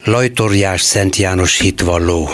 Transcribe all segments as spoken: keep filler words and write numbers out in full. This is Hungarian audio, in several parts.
Lajtoriás Szent János hitvalló.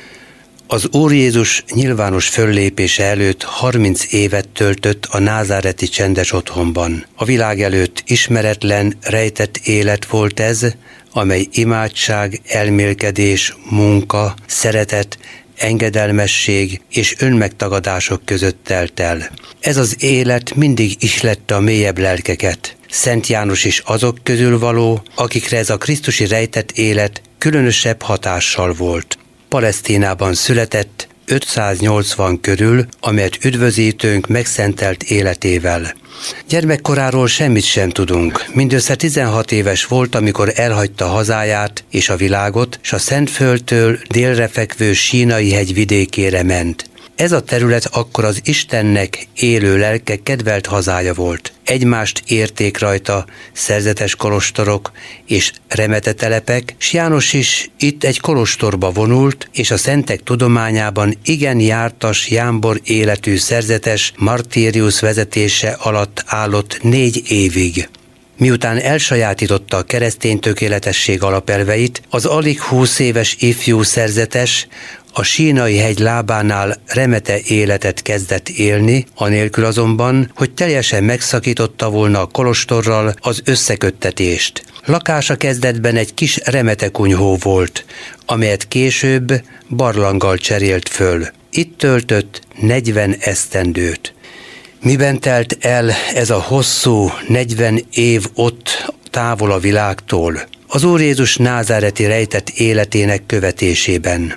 Az Úr Jézus nyilvános föllépése előtt harminc évet töltött a názáreti csendes otthonban. A világ előtt ismeretlen, rejtett élet volt ez, amely imádság, elmélkedés, munka, szeretet, engedelmesség és önmegtagadások között telt el. Ez az élet mindig ihlette a mélyebb lelkeket. Szent János is azok közül való, akikre ez a krisztusi rejtett élet különösebb hatással volt. Palesztinában született ötszáznyolcvan körül, amelyet üdvözítőnk megszentelt életével. Gyermekkoráról semmit sem tudunk. Mindössze tizenhat éves volt, amikor elhagyta hazáját és a világot, s a Szentföldtől délre fekvő Sínai hegy vidékére ment. Ez a terület akkor az Istennek élő lelke kedvelt hazája volt. Egymást érték rajta szerzetes kolostorok és remetetelepek, s János is itt egy kolostorba vonult, és a szentek tudományában igen jártas, jámbor életű szerzetes Martírius vezetése alatt állott négy évig. Miután elsajátította a keresztény tökéletesség alapelveit, az alig húsz éves ifjú szerzetes a Sínai hegy lábánál remete életet kezdett élni, anélkül azonban, hogy teljesen megszakította volna a kolostorral az összeköttetést. Lakása kezdetben egy kis remetekunyhó volt, amelyet később barlanggal cserélt föl. Itt töltött negyven esztendőt. Miben telt el ez a hosszú negyven év ott távol a világtól? Az Úr Jézus názáreti rejtett életének követésében.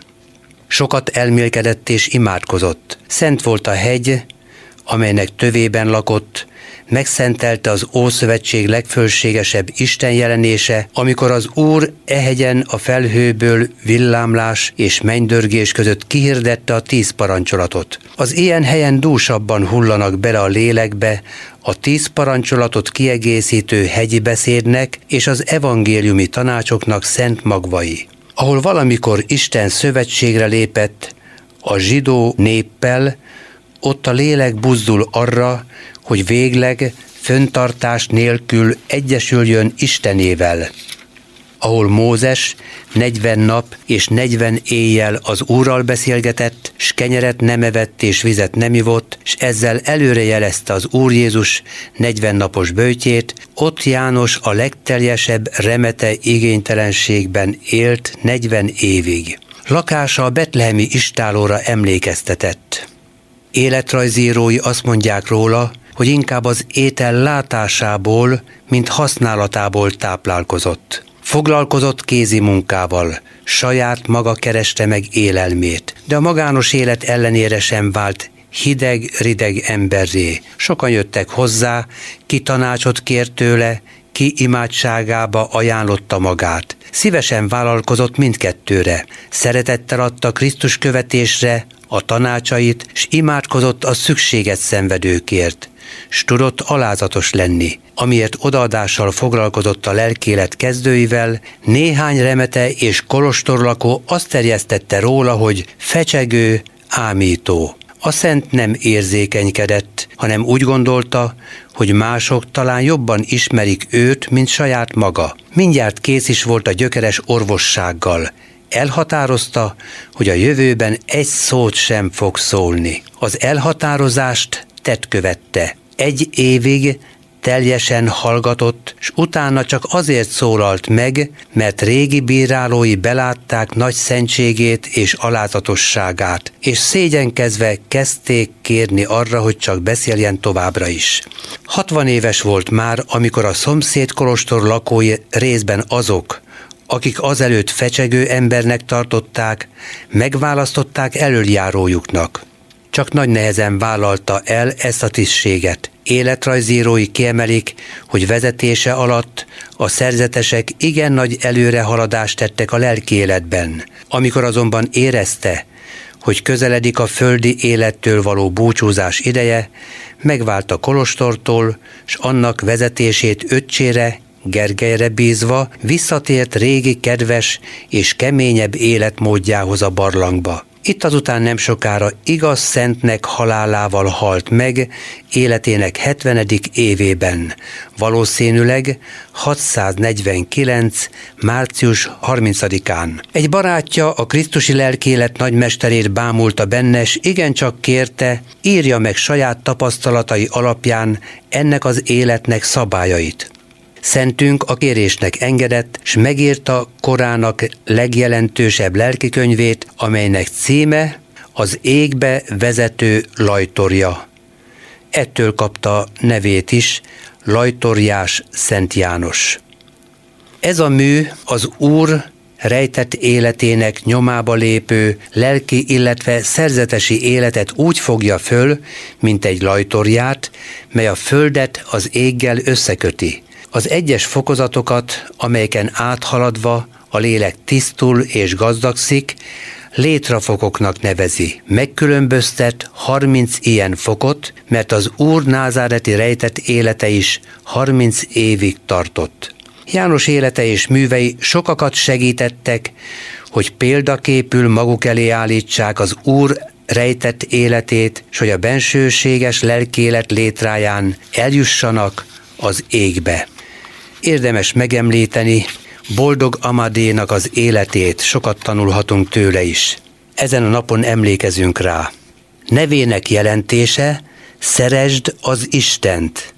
Sokat elmélkedett és imádkozott. Szent volt a hegy, amelynek tövében lakott, megszentelte az Ószövetség legfölségesebb Isten jelenése, amikor az Úr e hegyen a felhőből villámlás és mennydörgés között kihirdette a tíz parancsolatot. Az ilyen helyen dúsabban hullanak bele a lélekbe a tíz parancsolatot kiegészítő hegyi beszédnek és az evangéliumi tanácsoknak szent magvai. Ahol valamikor Isten szövetségre lépett a zsidó néppel, ott a lélek buzdul arra, hogy végleg föntartás nélkül egyesüljön Istenével. Ahol Mózes negyven nap és negyven éjjel az Úrral beszélgetett, s kenyeret nem evett és vizet nem ivott, s ezzel előrejelezte az Úr Jézus negyven napos böjtjét, ott János a legteljesebb remete igénytelenségben élt negyven évig. Lakása a betlehemi istállóra emlékeztetett. Életrajzírói azt mondják róla, hogy inkább az étel látásából, mint használatából táplálkozott. Foglalkozott kézi munkával, saját maga kereste meg élelmét, de a magános élet ellenére sem vált hideg-rideg emberré. Sokan jöttek hozzá, ki tanácsot kért tőle, ki imádságába ajánlotta magát. Szívesen vállalkozott mindkettőre, szeretettel adta Krisztus követésre a tanácsait, s imádkozott a szükséget szenvedőkért, s tudott alázatos lenni. Amiért odaadással foglalkozott a lelkélet kezdőivel, néhány remete és kolostorlakó azt terjesztette róla, hogy fecsegő, ámító. A szent nem érzékenykedett, hanem úgy gondolta, hogy mások talán jobban ismerik őt, mint saját maga. Mindjárt kész is volt a gyökeres orvossággal. Elhatározta, hogy a jövőben egy szót sem fog szólni. Az elhatározást tett követte. Egy évig teljesen hallgatott, s utána csak azért szólalt meg, mert régi bírálói belátták nagy szentségét és alázatosságát, és szégyenkezve kezdték kérni arra, hogy csak beszéljen továbbra is. Hatvan éves volt már, amikor a szomszéd kolostor lakói, részben azok, akik azelőtt fecsegő embernek tartották, megválasztották elöljárójuknak. Csak nagy nehezen vállalta el ezt a tisztséget. Életrajzírói kiemelik, hogy vezetése alatt a szerzetesek igen nagy előrehaladást tettek a lelki életben. Amikor azonban érezte, hogy közeledik a földi élettől való búcsúzás ideje, megvált a kolostortól, s annak vezetését öccsére, Gergelyre bízva visszatért régi kedves és keményebb életmódjához a barlangba. Itt azután nem sokára igaz szentnek halálával halt meg életének hetvenedik évében, valószínűleg hatszáznegyvenkilenc. március harmincadikán. Egy barátja, a krisztusi lelkélet nagymesterét bámulta benne, s igencsak kérte, írja meg saját tapasztalatai alapján ennek az életnek szabályait. Szentünk a kérésnek engedett, s megírta korának legjelentősebb lelkikönyvét, amelynek címe az égbe vezető lajtorja. Ettől kapta nevét is, Lajtorjás Szent János. Ez a mű az Úr rejtett életének nyomába lépő lelki, illetve szerzetesi életet úgy fogja föl, mint egy lajtorját, mely a földet az éggel összeköti. Az egyes fokozatokat, amelyeken áthaladva a lélek tisztul és gazdagszik, létrafokoknak nevezi. Megkülönböztet harminc ilyen fokot, mert az Úr názáreti rejtett élete is harminc évig tartott. János élete és művei sokakat segítettek, hogy példaképül maguk elé állítsák az Úr rejtett életét, s hogy a bensőséges lelkélet létráján eljussanak az égbe. Érdemes megemlíteni Boldog Amadénak az életét, sokat tanulhatunk tőle is. Ezen a napon emlékezünk rá. Nevének jelentése: szeresd az Istent.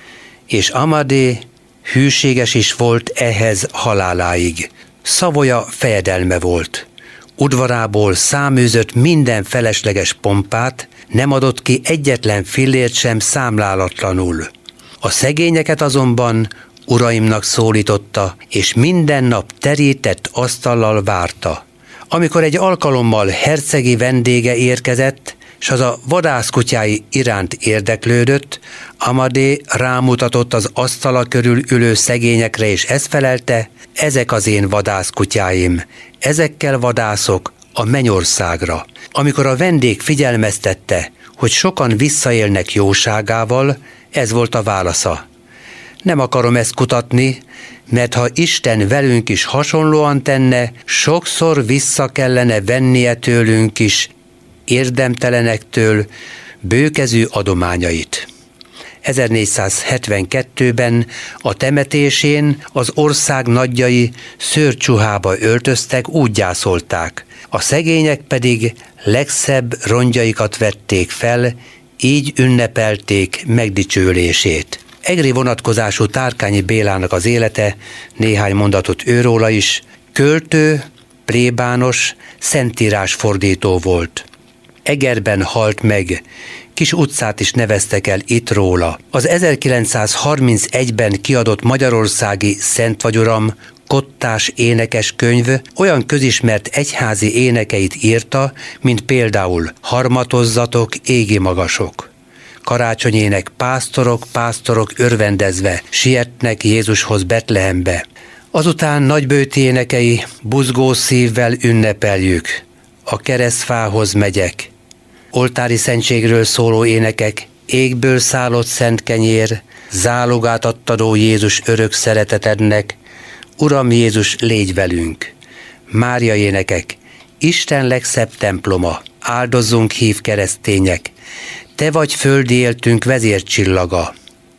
És Amadé hűséges is volt ehhez haláláig. Savoya fejedelme volt. Udvarából száműzött minden felesleges pompát, nem adott ki egyetlen fillért sem számlálatlanul. A szegényeket azonban uraimnak szólította, és minden nap terített asztallal várta. Amikor egy alkalommal hercegi vendége érkezett, s az a vadászkutyái iránt érdeklődött, Amadé rámutatott az asztala körül ülő szegényekre, és ezt felelte: ezek az én vadászkutyáim, ezekkel vadászok a mennyországra. Amikor a vendég figyelmeztette, hogy sokan visszaélnek jóságával, ez volt a válasza: nem akarom ezt kutatni, mert ha Isten velünk is hasonlóan tenne, sokszor vissza kellene vennie tőlünk is érdemtelenektől bőkezű adományait. ezernégyszázhetvenkettőben a temetésén az ország nagyjai szőrcsuhába öltöztek, úgy gyászolták, a szegények pedig legszebb rongyaikat vették fel, így ünnepelték megdicsőlését. Egri vonatkozású Tárkányi Bélának az élete, néhány mondatot őróla is, költő, plébános, szentírás fordító volt. Egerben halt meg, kis utcát is neveztek el itt róla. Az ezerkilencszázharmincegyben kiadott Magyarországi Szent vagy Uram kottás énekes könyv olyan közismert egyházi énekeit írta, mint például Harmatozzatok, égi magasok. Karácsonyének pásztorok, pásztorok örvendezve sietnek Jézushoz Betlehembe. Azután nagybőti énekei Buzgó szívvel ünnepeljük, a keresztfához megyek. Oltári szentségről szóló énekek, égből szállott szent kenyér, zálogát adtadó Jézus örök szeretetednek, Uram Jézus, légy velünk. Mária énekek, Isten legszebb temploma, áldozzunk hív keresztények, te vagy földi éltünk vezércsillaga.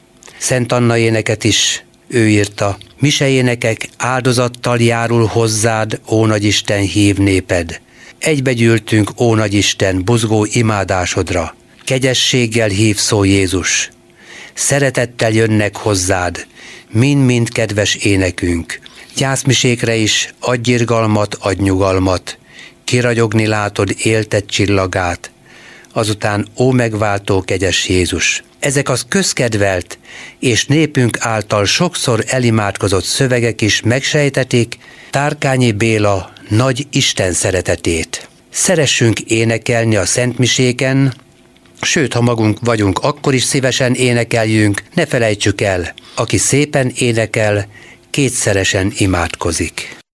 Szent Anna éneket is ő írta, mise énekek, áldozattal járul hozzád, ó nagyisten, hív néped. Egybegyűltünk, ó nagyisten, buzgó imádásodra, kegyességgel hív szó Jézus. Szeretettel jönnek hozzád, mind-mind kedves énekünk. Gyászmisékre is adj irgalmat, adj nyugalmat, kiragyogni látod éltet csillagát, azután ó megváltó kegyes Jézus. Ezek az közkedvelt és népünk által sokszor elimádkozott szövegek is megsejtetik Tárkányi Béla nagy Isten szeretetét. Szeressünk énekelni a szentmiséken, sőt, ha magunk vagyunk, akkor is szívesen énekeljünk, ne felejtsük el, aki szépen énekel, kétszeresen imádkozik.